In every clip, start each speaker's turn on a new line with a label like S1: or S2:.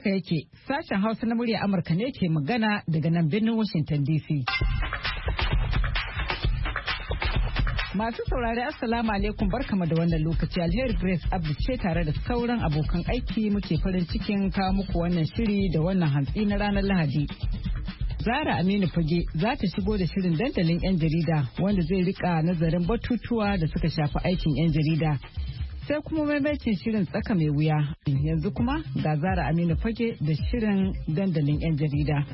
S1: Haka yake, sashen Hausa na murya Amurka ne ke magana daga nan birnin Washington DC. Masu saurari Assalamu alaikum, barkama da wannan lokaci. Alheri Grace Abdu ce tare da sauran abokan aiki muke farin cikin kawo muku wannan shiri da wannan hantsi na ranar Lahadi. Zara Aminu Fage za ta shigo da shirin dandalin 'yan jarida wanda zai rika nazarin batutuwa da suka shafi aikin 'yan jarida. Sai kuma maimacin shirin tsaka mai wuya. Yanzu kuma ga Zara Aminu Fage da shirin dandalin 'yan jarida.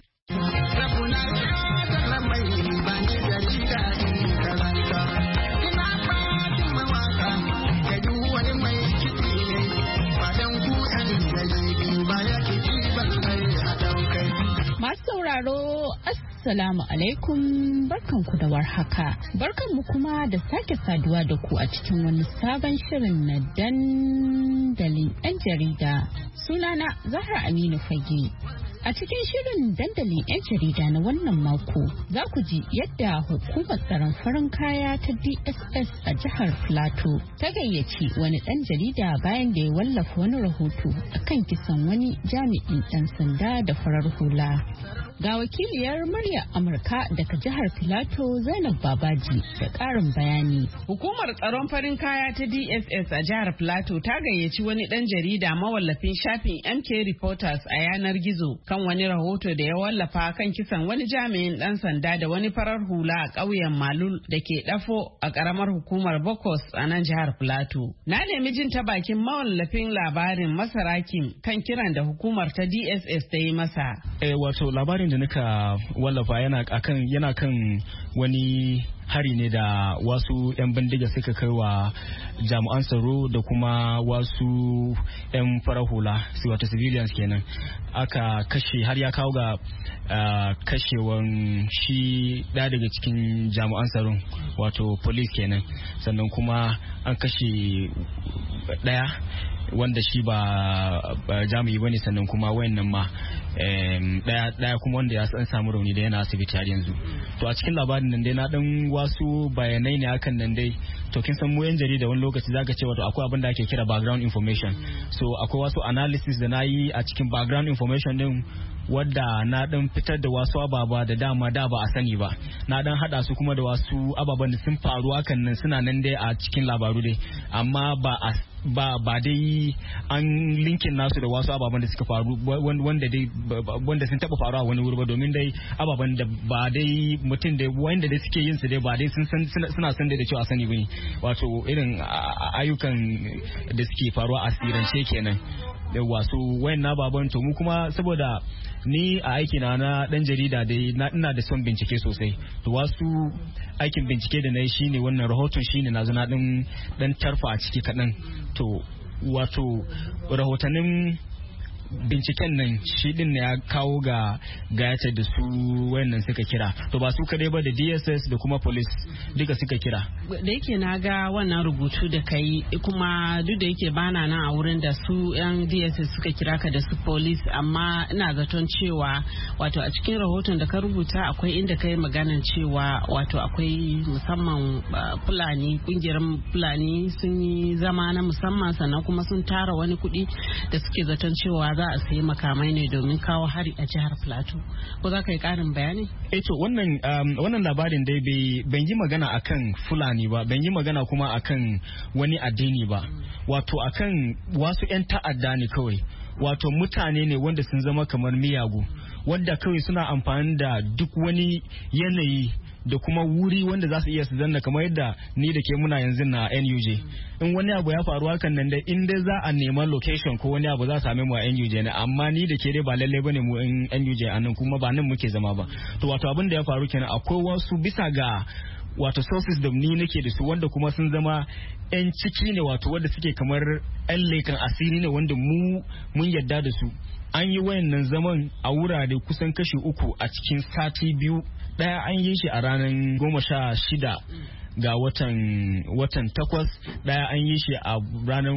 S2: Masu sauraro, Assalamu alaikum, barkanku da warhaka. Barkanmu kuma da sake saduwa da ku a cikin wani sabon shirin na dandalin 'yan jarida. Sunana Zahra Aminu Fage. A cikin shirin dandalin 'yan jarida na wannan mako, za ku ji yadda hukumar tsaron farin kaya ta DSS a jihar Plateau ta gayyaci wani ɗan jarida bayan da ya wallafa wani rahoto akan kisan wani jami'in ɗan sanda da farar hula. Ga wakiliyar muryar Amurka daga jihar Filato Zainab Babaji da ƙarin bayani.
S3: Hukumar tsaron farin kaya ta DSS a jihar Filato ta gayyaci wani ɗan jarida mawallafin shafin MK Reporters a yanar gizo kan wani rahoto da ya wallafa kan kisan wani jami'in ɗan sanda da wani farar hula a ƙauyen Malul da ke Dafo a ƙaramar hukumar Bokos a nan jihar Filato. Na nemi jin ta bakin mawallafin labarin Masarakin kan kiran da hukumar ta DSS ta yi masa.
S4: Wato labarin da nika wallafa yana kan wani hari ne da wasu 'yan bindiga suka kai wa jami'an tsaro da kuma wasu 'yan farar hula wato civilians kenan, aka kashe har ya kawo ga kashewan shi ɗaya daga cikin jami'an tsaron wato police kenan, sannan kuma an kashe ɗaya wanda shi ba jami'i bane, sannan kuma wayannan ma daya kuma wanda ya san samu rauni da yana asibiti har yanzu. To a cikin labarin nan dai na dan wasu bayanai ne akan nan dai, to kin san mu yan jarida wani lokaci zaka ce wato akwai abin da ake kira background information. So akwai wasu analysis da na yi a cikin background information din wadda na dan fitar da wasu ababa da dama da ba a sani ba, na dan hada su kuma da wasu ababan da sun faru hakan nan suna nan dai a cikin labaru dai, amma ba dai an linkin nasu da wasu ababen da suka faru wanda sun taba faruwa wani wuri ba, domin dai ababen da ba dai mutum da wanda dai suke yin su dai ba dai suna san da cewa sani bane, wato irin ayyukan da suke faruwa a sirance kenan da wasu wayan ababen. To mu kuma saboda ni a aiki na dan jarida dai ina da son bincike sosai, to wasu aikin bincike da na yi shine wannan rahoton shine na zo na dan tarfa a ciki kaɗan. To wato rahotannin binciken nan shi din ne ya kawo ga gayata da su wayannan suka kira, to ba su kadai ba da DSS da kuma police duka suka kira.
S3: Da yake na ga wannan rubutu da kai, kuma duk da yake bana nan a wurin da su yan DSS suka kira ka da su police, amma ina zaton cewa wato a cikin rahoton da ka rubuta akwai inda kai maganan cewa wato akwai musamman Fulani, kungiyar Fulani sun yi zama na musamman, sannan kuma sun tara wani kuɗi da suke zaton cewa za a sayi makamai ne domin kawo hari a jihar Plateau. Ko za ka yi ƙarin bayani?
S4: To wannan labarin dai ban yi magana akan Fulani ba, ban yi magana kuma akan wani addini ba, wato akan wasu 'yan ta'adda ne kawai, wato mutane ne wanda sun zama kamar miyagu, wanda kawai suna amfani da duk wani yanayi da kuma wuri wanda za su iya su zanna, kamar yadda ni da ke muna yanzu na NUJ. In wani abu ya faru hakan nan dai, in dai za a neman location ko wani abu za a same mu a NUJ ne, amma ni da ke dai ba lalle bane mu in NUJ a nan, kuma ba nan muke zama ba. To wato abin da ya faru kenan, akwai wasu bisa ga wato sources da ni nake da su wanda kuma sun zama 'yan ciki ne, wato wanda suke kamar 'yan lekan asiri ne wanda mun yadda da su. An yi wayannan zaman a wurare kusan kashi 3 a cikin sati 2. Daya an yi shi a ranar 16 ga watan 8, daya an yi shi a ranar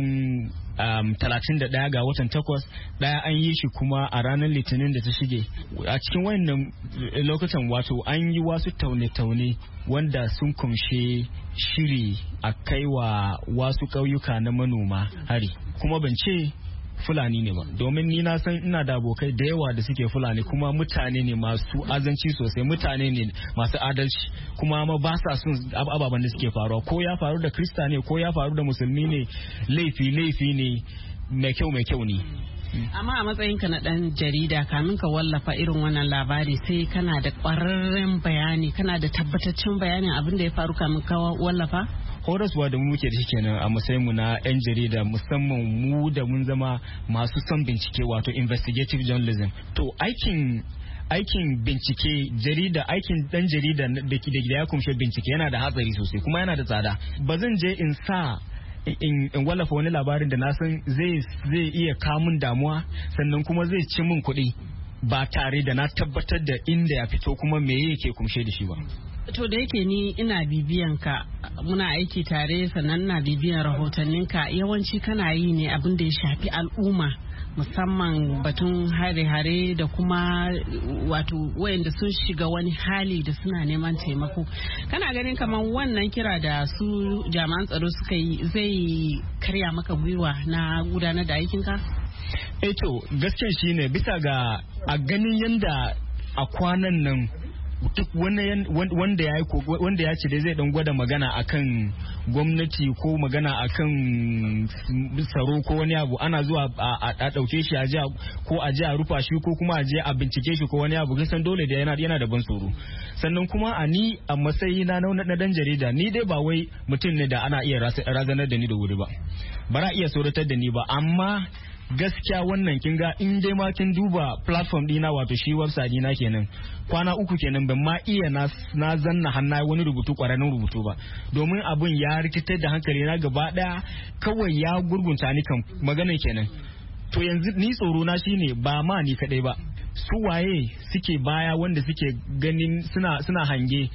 S4: 31 ga watan 8, daya an yi shi kuma a ranar Litinin da ta shige. A cikin wayannan lokutan wato an yi wasu taune-taune wanda sun kumshe shiri a kaiwa wasu ƙauyuka na manoma hari, kuma ban ce Fulani ne ba, domin ni na san ina da abokai da yawa da suke Fulani kuma mutane ne masu azanci sosai, mutane ne masu adalci kuma ma ba sa son ababen da suke faruwa, ko ya faru da Krista ne ko ya faru da musulmi ne, laifi ne mai kyau ne.
S3: Amma a matsayinka na dan jarida, kamin ka wallafa irin wannan labari sai kana da ƙwararren bayani, kana da tabbataccen bayanin abin da ya faru kamin ka wallafa?
S4: Horaswa da mu muke da shi kenan a matsayinmu na 'yan jarida, musamman mu da mun zama masu son bincike, wato investigative journalism. To aikin bincike jarida, aikin dan jarida da ya kumshe bincike yana da hatsari sosai kuma yana da tsada. Ba zan je in wallafa wani labarin da na san zai iya kamun damuwa sannan kuma zai ci min kuɗi ba tare da na tabbatar da inda ya fito kuma me yake kumshe da shi ba.
S3: To da yake ni ina bibiyan ka, muna aiki tare, sannan na bibiyan rahotanninka, yawanci kana yi ne abin da ya shafi al'umma, musamman batun hare-hare da kuma wato wayanda sun shiga wani hali da suna neman taimako. Kana ganin kamar wannan kira da su jami'an tsaro suka yi zai karya maka gwiwa na gudanar da aikinka?
S4: To gaskiya shine bisa ga a ganin yanda a kwanan nan duk wanda ya ce dai zai dan gwada magana akan gwamnati ko magana akan tsaro ko wani abu, ana zuwa a dauke shi a rufa shi ko kuma a je a bincike shi ko wani abu, kisan dole da yana da ban tsoro. Sannan kuma a matsayi na dan jarida, ni dai ba wai mutum ne da ana iya razanar da ni da wuri ba bara iya tsoratar da ni ba, amma gaskiya wannan kin ga in dai ma kin duba platform dina, wato shi website dina kenan, kwana 3 kenan ban ma iya na zanna hannu wani rubutu, kwararren rubutu ba, domin abun ya rikitar da hankali na gaba daya, kawai ya gurgunta ni kan maganar kenan. To yanzu ni tsoro na shine ba ma ni kadai ba, su waye suke baya wanda suke ganin suna hange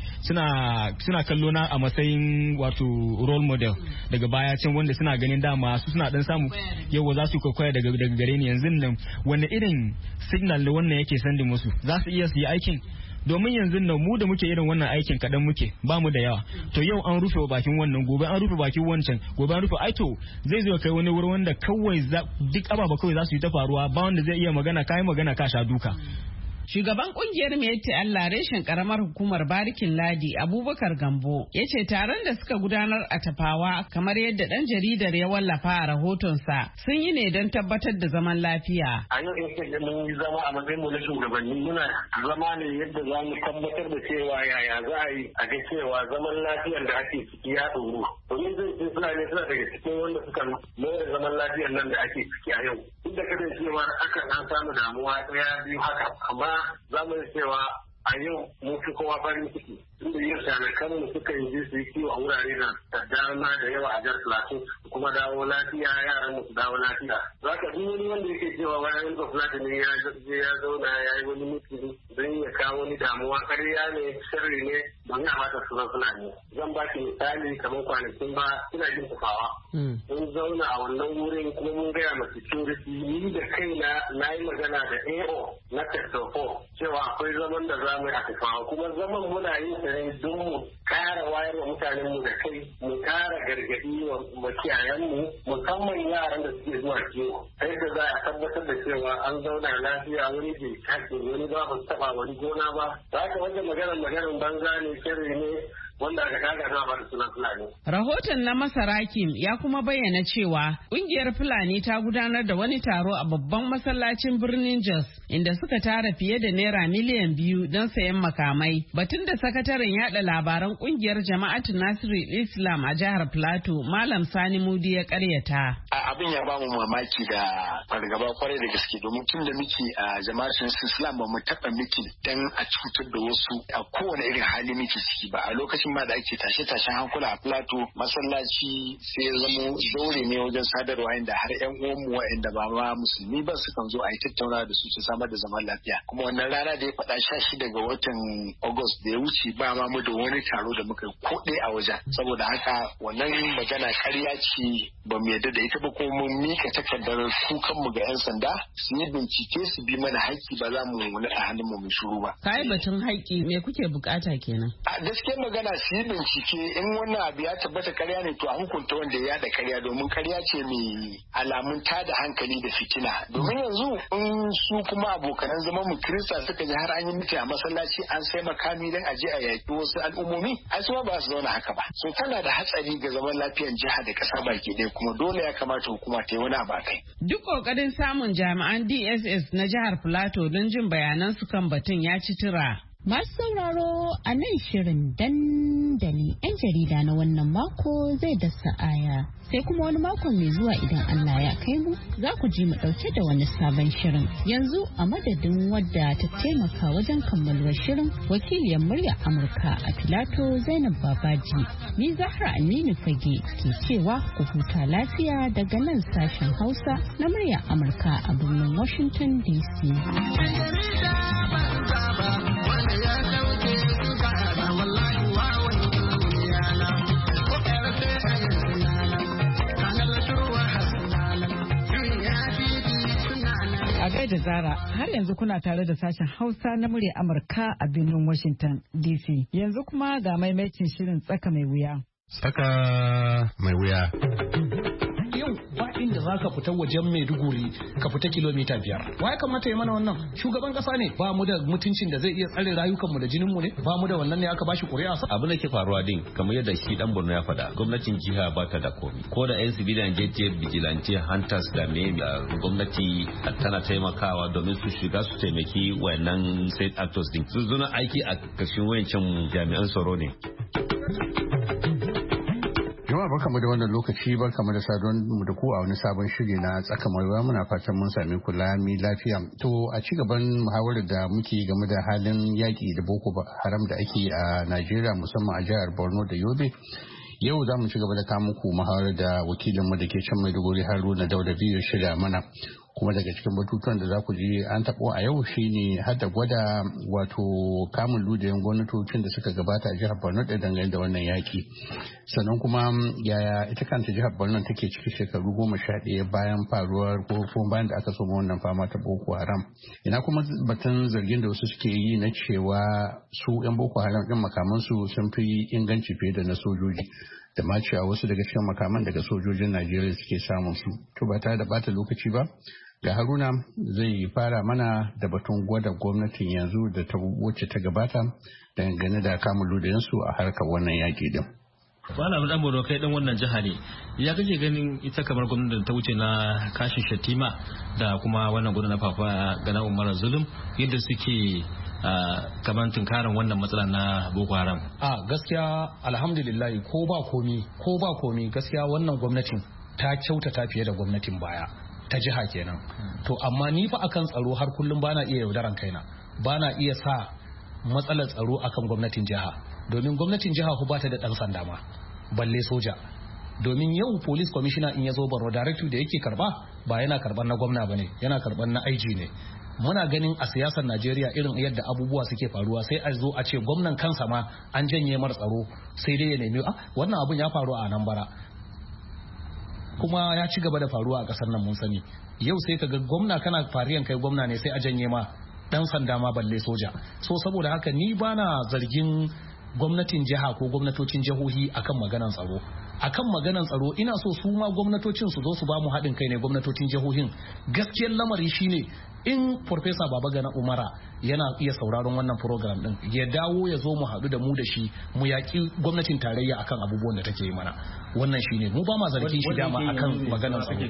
S4: suna kallo na a matsayin wato role model daga baya can, wanda suna ganin dama su suna dan samu yawa za su kwaikwaya daga gare ni. Yanzu nan wani irin signal da wannan yake sandi musu, za su iya su yi aikin? Domin yanzu nan mu da muke irin wannan aikin kadan muke, ba mu da yawa. To yau an rufe bakin wannan, gobe an rufe bakin wancan, gobe an rufe, aito zai zo kai wani wurin wanda kawai duk ababa kawai za su yi ta faruwa, ba wanda zai iya magana, kai magana ka sha duka.
S3: Shugaban kungiyar Meti Allah reshen karamar hukumar Barikin Ladi Abubakar Gambo ya ce taron da suka gudanar a Tafawa, kamar yadda dan jaridar ya wallafa a rahotonsa, sun yi ne don tabbatar da zaman lafiya.
S5: A yau in mun yi zama a matsayin mu na shugabanni, muna zama ne yadda za mu tabbatar da cewa yaya za a yi a ga cewa zaman lafiyar da ake ciki ya ɗoru. Domin zai ce suna daga cikin wanda suka more zaman lafiyar nan da ake ciki a yau. Duk da kasancewar akan samu damuwa ɗaya biyu haka, amma za mu cewa a yau mun fi kowa farin ciki inda yin shanakan mu suka yi je su yi kiwo a wurare da dama da yawa a jihar Plateau, kuma dawo lafiya, yaran mu su dawo lafiya. Za ka duk wani wanda yake cewa bayan ga Plateau ne ya zauna ya yi wani mutum don ya kawo wani damuwa, ƙarya ne, sirri ne, don ya mata su suna ne. Zan ba ki misali kamar kwanakin ba ina jin Tafawa. Mun zauna a wannan wurin kuma mun gaya ma security, ni da kaina na yi magana da AO na Tafawa cewa akwai zaman da za mu yi a Tafawa, kuma zaman muna yin sa ne don mu kara wayar wa mutanen mu da kai, mu kara gargadi wa makiyayan mu, musamman yaran da suke zuwa kiwo, ta yadda za a tabbatar da cewa an zauna lafiya, wani bai kashe wani ba taba wani gona ba. Za ka wajen maganar banza ne, sirri ne, wanda aka kaga na ba da sunan Fulani.
S3: Rahoton na Masarakim ya kuma bayyana cewa ƙungiyar Fulani ta gudanar da wani taro a babban masallacin birnin Jos, inda suka tara fiye da naira miliyan 2 don sayan makamai. Batun da sakataren yada labaran ƙungiyar Jama'atu Nasiru Islam a jihar Plateau, Malam Sani Mudi ya karyata.
S6: Abin ya bamu mamaki da fargaba kwarai da gaske, domin tun da muke a Jama'atu Islam ba mu taɓa miki dan a cutar da wasu a kowane irin hali muke ciki ba. A lokacin ma da ake tashe-tashen hankula a Plateau, masallaci sai ya zamo daure ne wajen sadarwa, inda har yan uwanmu wa'anda ba ma musulmi ba sukan zo a yi tattauna da su su samar da zaman lafiya. Kuma wannan rana da ya faɗa 16 ga watan August da ya wuce ba ma mu da wani taro da muka ko ɗaya a wajen. Saboda haka wannan magana ƙarya ce, ba mu yarda da ita ba, ko mun mika takardar kukanmu ga 'yan sanda su yi bincike su bi mana haƙƙi, ba za mu naɗa hannun mu shiru ba.
S3: Kai batun haƙƙi me kuke bukata kenan?
S6: A gaskiyar magana su yi bincike in wannan abu ya tabbata karya ne to a hukunta wanda ya yada karya domin karya ce mai alamun tada hankali da fitina. Domin yanzu in su kuma abokanan zaman mu Kirista suka ji har an yi mutu a masallaci an sai makami don aje a yaƙi wasu al'ummomi ai su ba su zauna haka ba. So tana da hatsari ga zaman lafiyar jiha da ƙasa baki ɗaya kuma dole ya kamata hukuma ta yi wani abu a kai.
S3: Duk ƙoƙarin samun jami'an DSS na jihar Plateau don jin bayanan su kan batun ya ci tura.
S2: Masu sauraro a nan shirin dandali 'yan jarida na wannan mako zai dasa aya. Sai kuma wani makon mai zuwa idan Allah ya kai mu za ku ji mu ɗauke da wani sabon shirin. Yanzu a madadin wadda ta taimaka wajen kammaluwar shirin wakiliyar murya Amurka a Filato Zainab Babaji. Ni Zahra Aminu Fage ke cewa ku huta lafiya daga nan sashen Hausa na murya Amurka a birnin Washington DC.
S1: Da Zara har yanzu kuna tare da sashen Hausa na murya Amurka a birnin Washington DC. Yanzu kuma ga maimaitin shirin tsaka mai wuya.
S7: Tsaka mai wuya.
S8: Yau ba inda za ka fita wajen Maiduguri ka fita kilomita 5. Wa ya kamata ya mana wannan? Shugaban kasa ne. Ba mu da mutuncin da zai iya tsare rayukanmu da jininmu ne? Ba mu da wannan ne aka bashi ƙuri'a?
S9: Abin da ke faruwa din kamar yadda shi dan Borno ya faɗa. Gwamnatin jiha ba ta da komi. Ko da yan civilian JTF vigilante hunters da me gwamnati tana taimakawa domin su shiga su taimaki wayannan state actors din. Su zuna aiki a ƙarshen wayancan jami'an tsaro ne.
S7: Jama'a barkamu da wannan lokaci barkamu da saduwar mu da ku a wani sabon shiri na tsaka mai wuya muna fatan mun sami kula mi lafiya. To a ci gaban muhawarar da muke game da halin yaƙi da Boko Haram da ake a Najeriya musamman a jihar Borno da Yobe. Yau za mu ci gaba da kawo muku muhawarar da wakilinmu da ke can Maiduguri Haruna Dauda biyu shirya mana. Kuma daga cikin batutuwan da za ku ji an taɓo a yau shine har da gwada wato kamun ludayen gwamnatocin da suka gabata a jihar Borno da dangane da wannan yaki. Sannan kuma yaya ita kanta jihar Borno take ciki shekaru 11 bayan faruwar ko bayan da aka soma wannan fama ta Boko Haram. Ina kuma batun zargin da wasu suke yi na cewa su 'yan Boko Haram ɗin makamansu sun fi inganci fiye da na sojoji. Da ma cewa wasu daga cikin makaman daga sojojin Najeriya suke samun su. To ba tare da bata lokaci ba, ga Haruna zai fara mana da batun gwada gwamnatin yanzu da ta wacce ta gabata dangane da kamun ludayensu a harkar wannan yaƙi din.
S4: Wala dan Borno kai dan wannan jiha ne. Ya kake ganin ita kamar gwamnatin ta wuce na Kashi Shatima da kuma wannan gwamnati na Fafa Gana Umar Zulum yadda suke kamar tunkarin wannan matsala na Boko Haram.
S8: Gaskiya alhamdulillah ko ba komi gaskiya wannan gwamnatin ta kyautata fiye da gwamnatin baya ta jiha kenan. To amma ni fa akan tsaro har kullum bana iya yaudaran kaina. Bana iya sa matsalar tsaro akan gwamnatin jiha. Domin gwamnatin jiha ku bata da dan sanda ma balle soja. Domin yau police commissioner in ya zo Borno directive da yake karba ba yana karban na gwamna bane, yana karban na IG ne. Muna ganin a siyasar Najeriya irin yadda abubuwa suke faruwa sai a zo a ce gwamnan kansa ma an janye mar tsaro sai dai ya nemi wannan abun ya faru a nan bara kuma ya ci gaba da faruwa a kasar nan mun sani. Yau sai kaga gwamna kana fariyan kai gwamna ne sai a janye ma dan sanda ma balle soja. So saboda haka ni bana zargin gwamnatin jiha ko gwamnatocin jihohi akan maganan tsaro. Akan maganan tsaro ina so su ma gwamnatocin su zo su ba mu haɗin kai ne gwamnatocin jihohin. Gaskiyar lamari shine in Farfesa Babagana Umara yana iya sauraron wannan program din ya dawo ya zo mu haɗu da mu da shi mu yaƙi gwamnatin tarayya akan abubuwan da take yi mana. Wannan shine mu ba ma zargin shi dama akan maganar tsaro.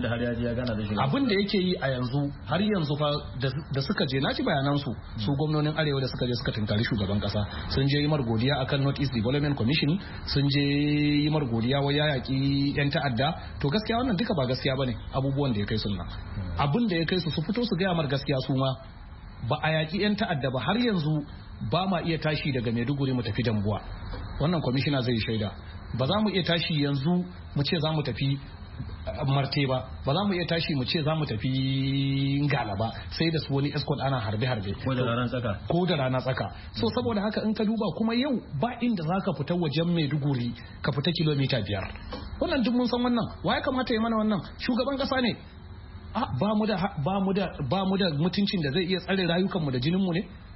S8: Abin da yake yi a yanzu har yanzu fa da suka je naci bayanan su gwamnonin arewa da suka je suka tunkari shugaban kasa sun je yi mar godiya akan North East Development Commission sun je yi mar godiya wa ya yaƙi yan ta'adda. To gaskiya wannan duka ba gaskiya bane abubuwan da ya kai sunna. Abin da ya kai su fito su gaya mar gaskiya su ma ba a yaƙi 'yan ta'adda ba har yanzu ba ma iya tashi daga Maiduguri mu tafi Dambuwa. Wannan kwamishina zai shaida. Ba za mu iya tashi yanzu mu ce za mu tafi Marte ba za mu iya tashi mu ce za mu tafi Ngala ba sai da su wani escort ana harbe-harbe
S4: ko da rana tsaka.
S8: So saboda haka in ka duba kuma yau ba inda za ka fita wajen Maiduguri ka fita kilomita 5. Wannan duk mun san wannan. Wa ya kamata ya mana wannan? Shugaban kasa ne. Ba mu da mutuncin da zai iya tsare rayukanmu da jininmu ne?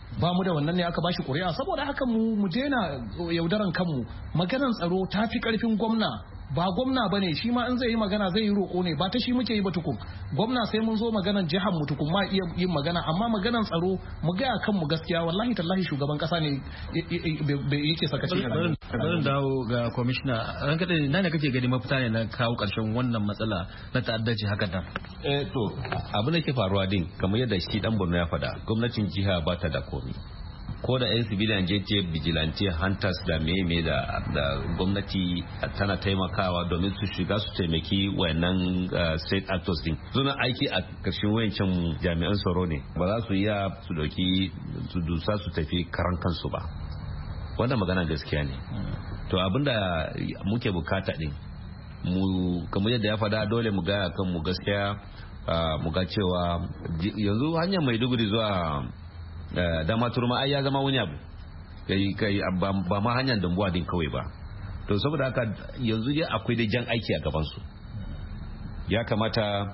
S8: ba mu da wannan ne aka bashi ƙuri'a. Saboda haka mu daina yaudaran kanmu. Maganar tsaro ta fi ƙarfin gwamna. Ba gwamna ba ne, shi ma in zai yi magana zai yi roƙo ne, ba ta shi muke yi ba tukun. Gwamna sai mun zo maganan jihar mu tukun ma iya yin magana, amma maganan tsaro mu gaya kanmu gaskiya, wallahi tallahi shugaban kasa ne yake sakaci.
S4: Bari dawo ga kwamishina, ran kaɗai na ne kake gani mafita ne na kawo ƙarshen wannan matsala na ta'addanci haka nan?
S9: To abin da ke faruwa din kamar yadda shi dan Borno ya faɗa, gwamnatin jiha ba ta da komi. Ko da 'yan civilian JTF vigilante hunters da meme da gwamnati tana taimakawa domin su shiga su taimaki wayannan state actors din suna aiki a ƙarshen wayancan jami'an tsaro ne, ba za su iya su dauki su dusa su tafi karan kansu ba. Wannan magana gaskiya ne. To abinda muke bukata din mu kamar yadda ya fada, dole mu ga kan mu gaskiya, mu ga cewa yanzu hanyar Maiduguri zuwa dama turma ai ya zama wani abu kai ba ma hanyar dambuwa din kawai ba. To saboda haka yanzu dai akwai da jan aiki a gaban su. Ya kamata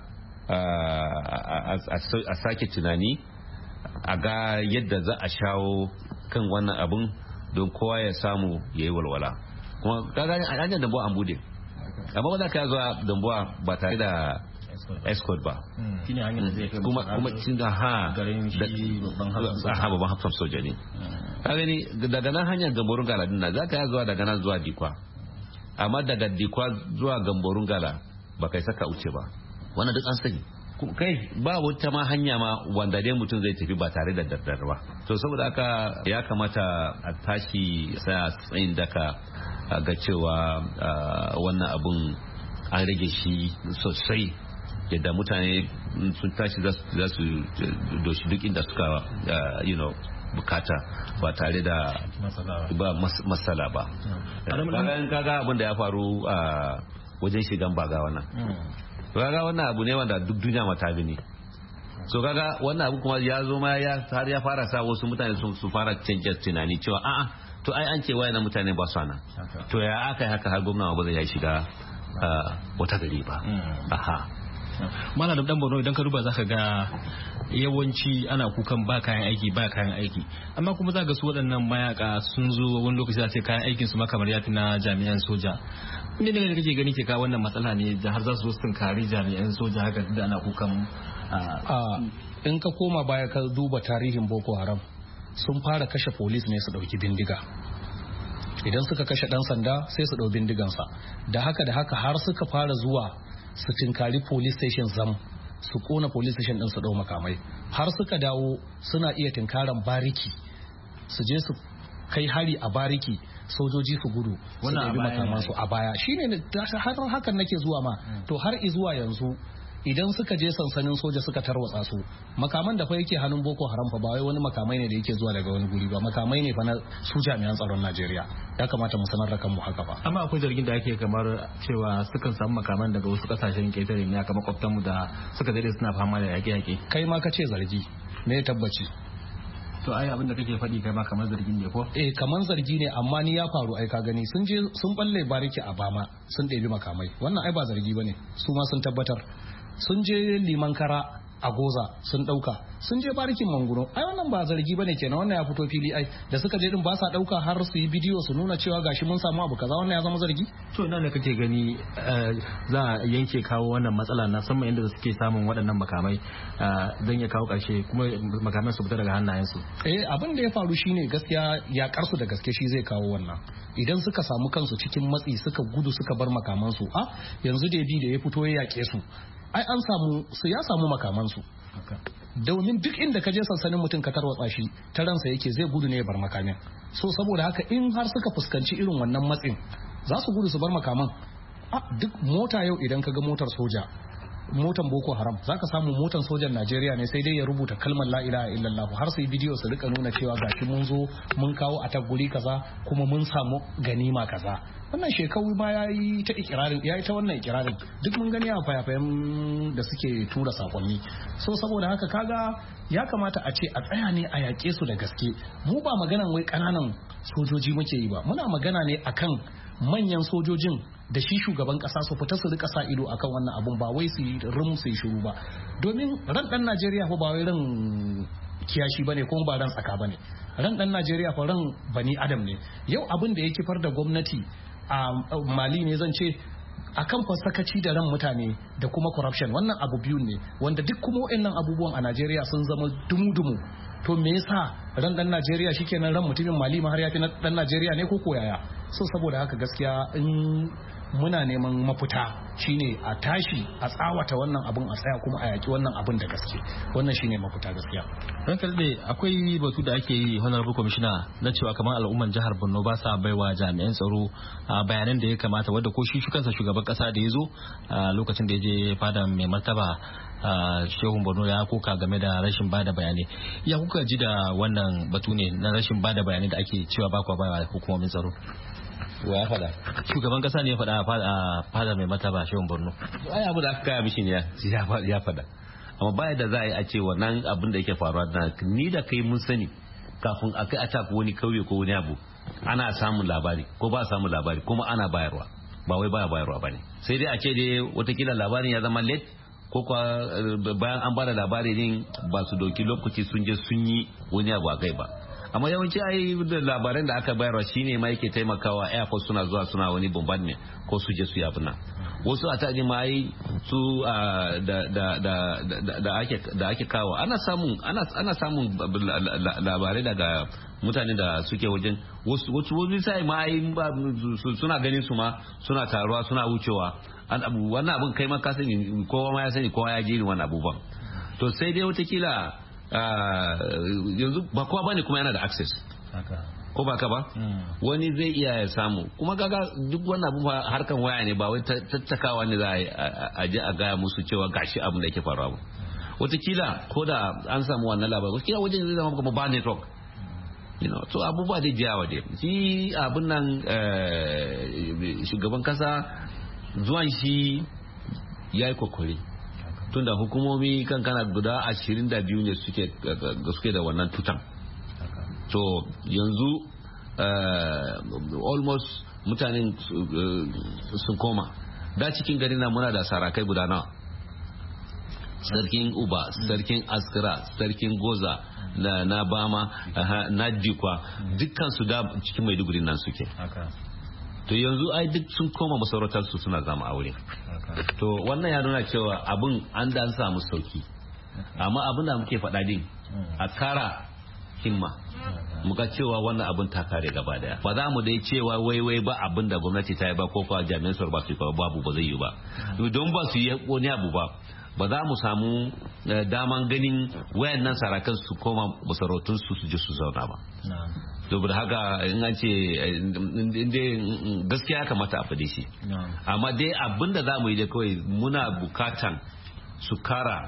S9: a sake tunani a ga yadda za a shawo kan wannan abun don kowa ya samu ya yi walwala. Kuma kaga hanyar dambuwa an bude, amma ba za ka zuwa dambuwa ba tare da escort ba.
S4: Shine hanyar da zai kai
S9: kuma cin da
S4: garin shi
S9: babban hafsan soja ne. Ka gani daga nan hanyar Gamborun Gala din nan zaka zuwa daga nan zuwa Dikwa, amma daga Dikwa zuwa Gamborun Gala ba kai saka wuce ba. Wannan duk an sani. Kai ba wata ma hanya ma wanda dai mutum zai tafi ba tare da daddare ba. To saboda haka ya kamata a tashi sai tsayin daka ga cewa wannan abun an rage shi sosai, yadda mutane sun tashi za su doshi duk inda suka bukata ba tare da matsala ba. Kaga abin da ya faru a wajen shigan baga wannan, kaga wannan abu ne wanda duk duniya mata gani. So kaga wannan abu kuma ya zo ma har ya fara sa wasu mutane su fara canja tunani cewa a'a to ai an ce wayannan mutane ba su nan, to ya aka yi haka har gwamna ba zai shiga wata gari ba.
S4: Malam dan Borno, idan ka duba zaka ga yawanci ana kukan ba kayan aiki, amma kuma za ga su waɗannan mayaka sun zo wani lokaci za ce kayan aikin su makamar yafi na jami'an soja. Me ne kake gani ke kawo wannan matsala ne da har za su sun kare jami'an soja haka da ana kukan?
S8: In ka koma baya ka duba tarihin Boko Haram, sun fara kashe police ne su dauki bindiga. Idan suka kashe dan sanda sai su dau bindigansa, da haka har suka fara zuwa su tinkari police station zam, su kona police station din su dau makamai, har suka dawo suna iya tinkaran bariki su je su kai hari a bariki, sojoji su gudu su ɗabi makamansu a baya. Shine har hakan nake zuwa ma. To har izuwa yanzu idan suka je sansanin soja suka tarwatsa su, makaman da fa yake hannun Boko Haram fa ba wai wani makamai ne da yake zuwa daga wani guri ba, makamai ne fa na su jami'an tsaron Najeriya. Ya kamata mu sanar da kanmu haka ba.
S4: Amma akwai zargin da ake kamar cewa sukan samu makaman daga wasu kasashen ketare ne, kamar makwabtanmu da suka dade suna fama da yaƙe-yaƙe.
S8: Kai ma ka ce zargi, me tabbaci?
S4: To ai abin da kake faɗi kai ma kamar zargin ne ko?
S8: Kamar zargi ne, amma ni ya faru ai ka gani sun je sun balle bariki a Bama sun ɗebi makamai. Wannan ai ba zargi bane, su ma sun tabbatar. Sun je Liman Kara a Goza sun dauka, sun je barikin Manguno, ai wannan ba zargi bane kenan, wannan ya fito fili. Ai da suka je din ba sa dauka har su yi bidiyo su nuna cewa gashi mun samu abu kaza, wannan ya zama zargi.
S4: To ina ne kake gani za a yanke kawo wannan matsala na sama inda suke samun waɗannan makamai don ya kawo ƙarshe kuma makamai su fita daga hannayensu?
S8: Abin da ya faru shine gaskiya ya karsu da gaske shi zai kawo wannan. Idan suka samu kansu cikin matsi suka gudu suka bar makamansu, yanzu da ya fito ya yake su, ai an samu su ya samu makamansu. Domin duk inda ka je sansanin mutum ka tarwatsa shi ta ransa yake zai gudu ne ya bar makamin. So saboda haka in har suka fuskanci irin wannan matsin za su gudu su bar makaman. Duk mota yau idan ka ga motar soja, motan Boko Haram, za ka samu motan sojan Najeriya ne sai dai ya rubuta kalmar la ilaha illallah, har su yi bidiyo su rika nuna cewa gashi mun zo mun kawo a guri kaza kuma mun samu ganima kaza. Wannan shekaru ma ya yi ta wannan ikirarin duk mun gani a fayafayen da suke tura sakonni. So saboda haka kaga ya kamata a ce a tsaya ne a yaƙe su da gaske. Mu ba maganan wai ƙananan sojoji muke yi ba, muna magana ne akan manyan sojojin da shi shugaban kasa su fita su rika sa ido akan wannan abun, ba wai su yi rum su yi shiru ba. Domin ran dan Najeriya fa ba wai ran kiyashi bane ko ba ran tsaka bane. Ran dan Najeriya fa ran bani adam ne. Yau abin da ya kifar da gwamnati a Mali ne zan ce akan fasakaci da ran mutane da kuma corruption, wannan abu biyu ne wanda duk kuma waɗannan abubuwan a Najeriya sun zama dumu-dumu. To me yasa ran dan Najeriya shikenan ran mutumin Mali ma har ya fi na dan Najeriya ne ko koyaya? So saboda haka gaskiya in muna neman mafita shine a tashi a tsawata wannan abun a tsaya kuma a yaki wannan abun da gaske, wannan shine mafita gaskiya.
S10: Don kalbe akwai batu da ake yi honorable commissioner na cewa kamar al'umman jihar Borno ba sa baiwa jami'an tsaro bayanan da ya kamata, wadda ko shi kansa shugaban kasa da ya zo lokacin da ya je fada mai martaba Shehun Borno ya koka game da rashin bada bayanai. Ya kuka ji da wannan batu ne na rashin bada bayanai da ake cewa ba kwa baiwa hukumomin tsaro?
S9: Wa ya faɗa?
S10: Shugaban kasa ne ya faɗa a fada mai martaba Shehun Borno.
S9: Ai abu da aka kaya mishi ne ya faɗa. Amma baya da za a yi a ce wannan abin da yake faruwa na ni da kai mun sani kafin a kai a tafi wani kauye ko wani abu ana samun labari ko ba samun labari kuma ana bayarwa, ba wai baya bayarwa bane. Sai dai a ce dai watakila labarin ya zama late ko kwa bayan an bada labari din ba su doki lokaci sun je sun yi wani abu a kai ba. Amma yawanci ai labaran da aka bayarwa shine ma yake taimakawa air force suna zuwa suna wani bombardment ko su je su yi abin nan. Wasu a taji ma ai su da ake kawo ana samun labarai daga mutane da suke wajen wasu sai ma ai suna ganin su ma suna taruwa suna wucewa wannan abin kai ma ka sani, kowa ma ya sani, kowa ya ji wannan abubuwan. To sai dai watakila yanzu ba kowa bane kuma yana da access ko ba ka ba, wani zai iya ya samu kuma kaga duk wannan abu harkan waya ne, ba wai tattakawa ne za a je a gaya musu cewa gashi abin da yake faruwa ba. Watakila ko da an samu wannan labarin watakila wajen zai zama kuma ba network, so abubuwa da jiyawa dai shi abin nan. Shugaban kasa zuwan shi ya yi kokari tunda hukumomi kankana guda 22 ne suke da wannan tutan. To yanzu almost mutanen sun koma da cikin gari na muna da sarakai guda nawa, sarkin Uba, sarkin Askira, sarkin Goza na Bama, na Dikwa, dukkan su da cikin Maiduguri nan suke. To yanzu ai duk sun koma masarautar su suna zama aure. To wannan ya nuna cewa abin an da samu sauki, amma abin da muke faɗa din a kara himma muka cewa wannan abin ta kare gaba daya. Ba za mu dai cewa wai ba abin da gwamnati ta yi ba ko kuwa jami'an tsaro ba su yi babu, ba zai yi ba. Don ba su yi wani abu ba za mu samu daman ganin wayannan sarakan su koma masarautun su je su zauna ba. Saboda haka in an ce gaskiya ya kamata a fade shi, amma dai abin da za mu yi da kawai muna bukatan su kara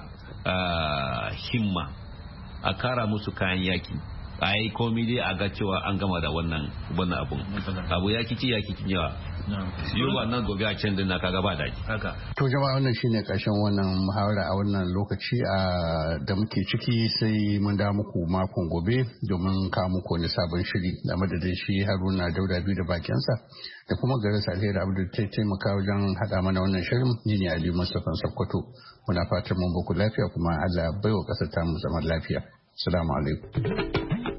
S9: himma, a kara musu kayan yaki, a yi komi dai a ga cewa an gama da wannan abun. Abu ya kici yawa yau ba nan gobe a can din na kaga ba daji.
S7: To jama'a, wannan shine karshen wannan muhawara a wannan lokaci da muke ciki, sai mun da muku makon gobe domin kawo muku wani sabon shiri da madadin shi Haruna Dauda biyu da bakinsa da kuma Garis Alheri Abdul ta taimaka wajen haɗa mana wannan shirin. Ni ne Ali Mustapha Sokoto. Muna fatan mun baku lafiya kuma Allah baiwa ƙasar ta mu zaman lafiya. Assalamu alaikum.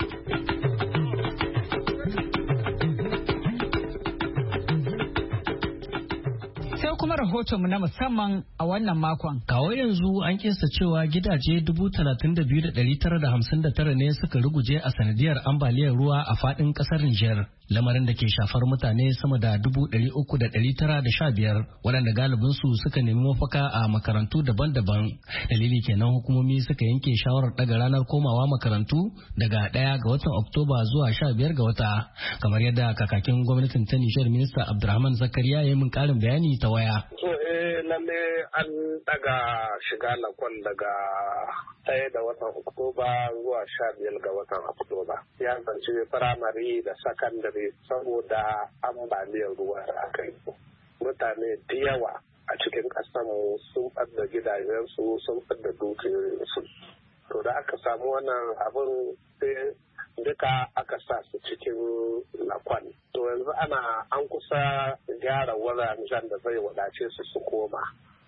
S1: Rahotonmu na musamman a wannan makon.
S11: Kawo yanzu an kista cewa gidaje 32,959 ne suka ruguje a sanadiyar ambaliyar ruwa a fadin kasar Nijar, lamarin da ke shafar mutane sama da 300,915 waɗanda galibinsu suka nemi mafaka a makarantu daban-daban. Dalili kenan hukumomi suka yanke shawarar daga ranar komawa makarantu daga 1 ga watan Oktoba zuwa 15 ga wata, kamar yadda kakakin gwamnatin ta Nijar Minista Abdurrahman Zakariya ya yi min ƙarin bayani ta waya.
S12: Lalle an daga shiga lakon daga 1 da watan Oktoba zuwa 15 ga watan Oktoba. Ya zanci firamare da sakandare saboda ambaliyar ruwa da aka yi. Mutane da yawa a cikin ƙasarmu sun ɓadda gidajensu, sun ɓadda dukiyoyinsu. To da aka samu wannan abin sai duka aka sa su cikin lakon. To yanzu an kusa gyara wuraren da zai wadace su koma.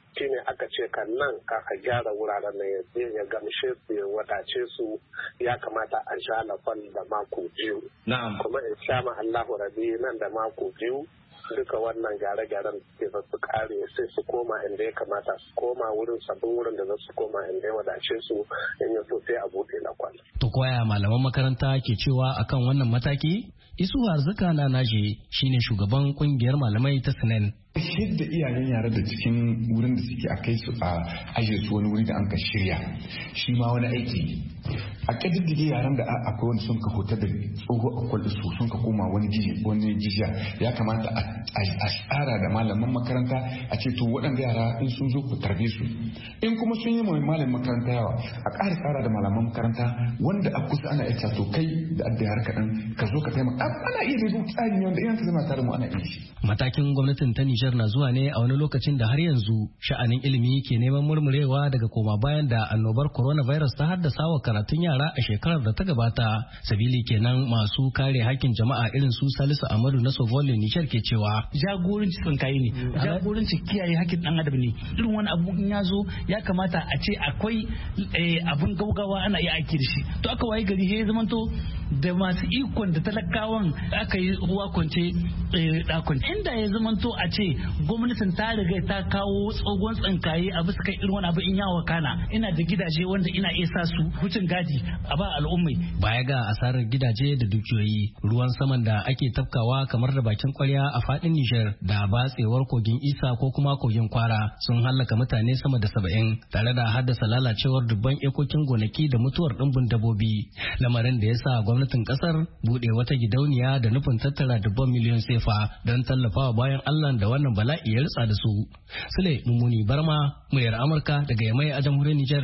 S12: shine aka ce kan nan aka gyara wuraren nan ya gamshe su ya wadace su ya kamata a sha lafal da mako biyu. Kuma in sha ma Allahu rabi nan da mako biyu duka wannan gyare-gyaren da su kare sai su koma inda ya kamata su koma wurin sabbin wurin da za su koma inda ya wadace su in ya so sai a buɗe lakwal.
S11: To koya malaman makaranta ke cewa akan wannan mataki? Isu Arzika na naje shine shugaban kungiyar malamai ta Sinan.
S13: Yadda iyayen yara da cikin wurin da suke a kai su a ajiye su wani wuri da an ka shirya shi ma wani aiki a ƙididdige yaran da akwai wani sun ka hotar da tsoho akwai da su sun ka koma wani jijiya ya kamata a tsara da malaman makaranta a ce to waɗanda yara in sun zo ku tarbe su in kuma sun yi mai malamin makaranta yawa a ƙara tsara da malaman makaranta wanda a kusa ana iya to kai da adda yara kaɗan ka zo ka taimaka ana iya da tsari ne wanda in ka zama tare mu ana iya shi.
S11: Matakin gwamnatin ta Nijar na zuwa ne a wani lokacin da har yanzu sha'anin ilimi ke neman murmurewa daga koma bayan da annobar coronavirus ta haddasa wa karatun yara a shekarar da ta gabata. Sabili kenan masu kare hakkin jama'a irin su Salisu Amadu na Sovolin Nijar ke cewa
S14: jagoranci tsinkaye ne, jagoranci kiyaye hakkin dan adam ne. Irin wani abu in ya zo ya kamata a ce akwai abun gaugawa ana iya aiki da shi. To aka waye gari ya zamanto da masu ikon da talakawan aka yi ruwa kwance dakon. Inda ya zamanto a ce gwamnatin ta riga ta kawo tsogon tsinkaye a bisa kai irin wani abu in ya wakana ina da gidaje wanda ina iya sa su wucin gadi a ba al'ummai.
S11: Baya ga asarar gidaje da dukiyoyi, ruwan saman da ake tafkawa kamar da bakin kwarya a fadin Nijar da batsewar kogin Isa ko kuma kogin Kwara sun hallaka mutane sama da 70 tare da haddasa lalacewar dubban ekokin gonaki da mutuwar dimbin dabbobi. Lamarin da ya sa gwamnatin kasar bude wata gidauniya da nufin tattara dubban miliyon sefa don tallafawa bayan Allah da wannan bala'i ya ritsa da su. Sule Mummuni Barma, muryar Amurka daga Yamai a jamhuriyar Nijar.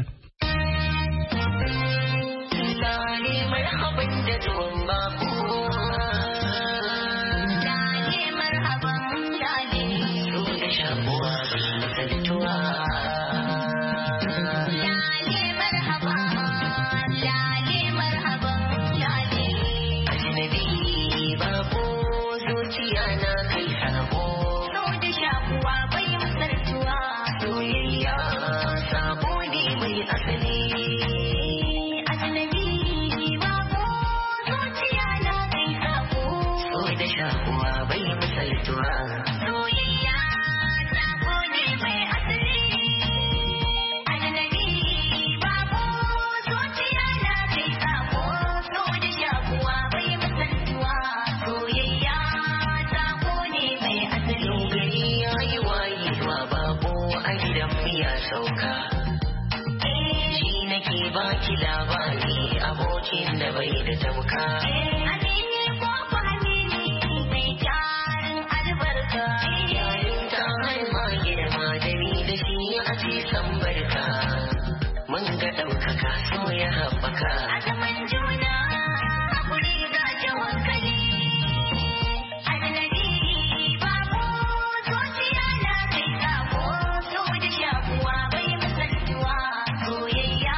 S15: Baki labari abokin da bai da tamka. Amini ko fahimini mai tarin albarka. Yayin ta haifa girma da ni da shi a cikin barka. Mun ga ɗaukaka so ya haɓaka. A zaman juna hakuri ga jawankali. Annabi babu zuciya na kai sabo so da shakuwa bai misaltuwa. Soyayya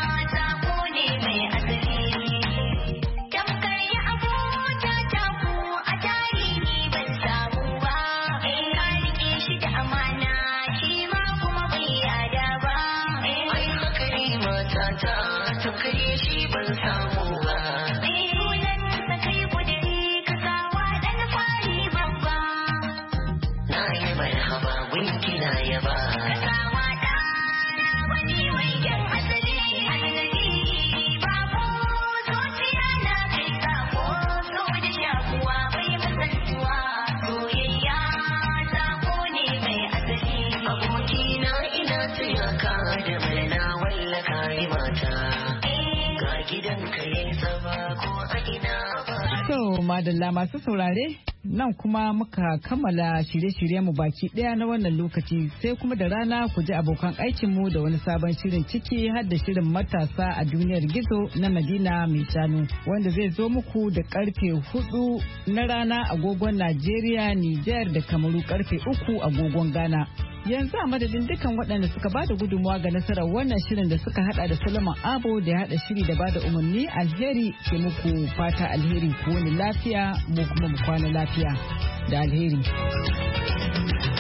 S1: madalla masu saurare nan kuma muka kammala shirye-shiryenmu baki daya na wannan lokaci sai kuma da rana ku ji abokan aikinmu da wani sabon shirin ciki har da shirin matasa a duniyar gizo na Madina mai shanu wanda zai zo muku da karfe 4 na rana agogon Najeriya, Nijar da Kamaru karfe 3 agogon Ghana. Yanzu a madadin dukan waɗanda suka bada gudunmawa ga nasarar wannan shirin da suka hada da Solomon Abo da ya hada shiri da bada umarni alheri ke muku fata alheri ku wani lafiya mu kuma mu kwana lafiya da alheri.